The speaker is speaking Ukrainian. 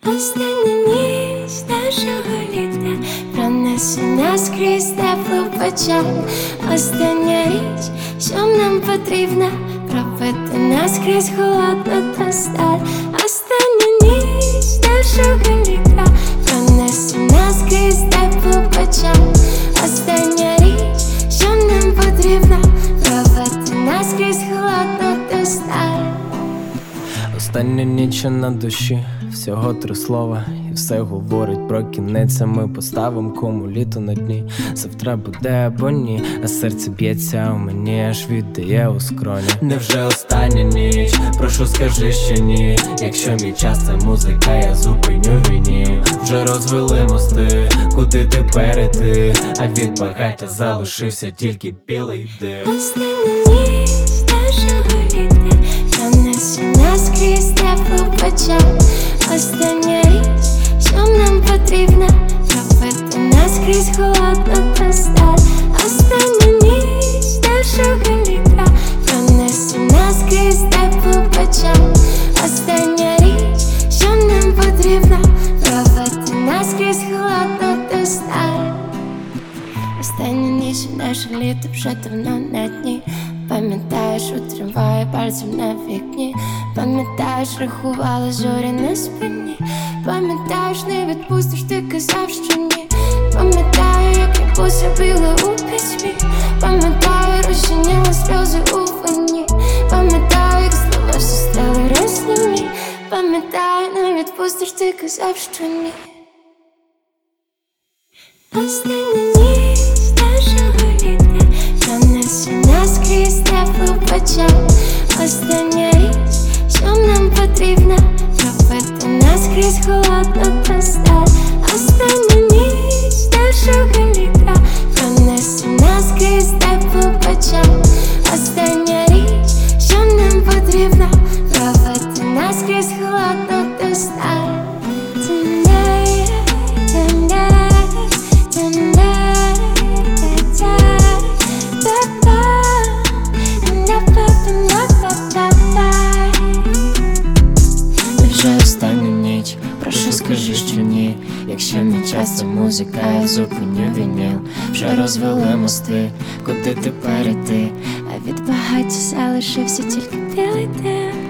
Остання ніч нашого літа пронесена скрізь теплу печаль. Остання річ, що нам потрібна, пробити наскрізь холодну та сталь. Остання ніч нашого літа пронесена скрізь теплу печаль. Остання річ, що нам потрібна, пробити наскрізь холодну та сталь. Остання ніч на душі, всього 3 слова, і все говорить про кінець. А ми поставим кому літо на дні. Завтра буде або ні, а серце б'ється у мені, аж віддає у скроні. Невже остання ніч? Прошу, скажи, що ні. Якщо мій час це музика, я зупиню війні. Вже розвели мости, куди тепер іти? А від багаття залишився тільки білий дим. Остання ніч нашого літа пронесена скрізь теплу печаль. Остання річ, що нам потрібна, пробити наскрізь холодну та сталь. Остання ніч нашого літа пронесена скрізь теплу печаль. Остання річ, що нам потрібна, пробити наскрізь холодну та сталь. Остання ніч наше літо вже давно на дні. Пам'ятаєш, у трамваї пальцем на вікні. Пам'ятаєш, рахувала зорі на спині. Пам'ятаєш, не відпустиш, ти казав, що ні. Пам'ятаю, як я пособила у письмі. Пам'ятаю, розчиняла сльози у вині. Пам'ятаю, як слова все стали рознімі. Пам'ятаю, не відпустиш, ти казав, що ні. Остання ніч нашого літа пронесена скрізь теплу печаль. Остання річ, що нам потрібна, пробити наскрізь холодну та сталь. Остання ніч нашого літа пронесена скрізь теплу печаль. Остання річ, що нам потрібна, пробити наскрізь холодну та сталь. Вже остання ніч, прошу, скажи, що ні. Якщо мій час це музика, я зупиню вініл. Вже розвели мости, куди тепер іти? А від багаття залишився тільки білий дим.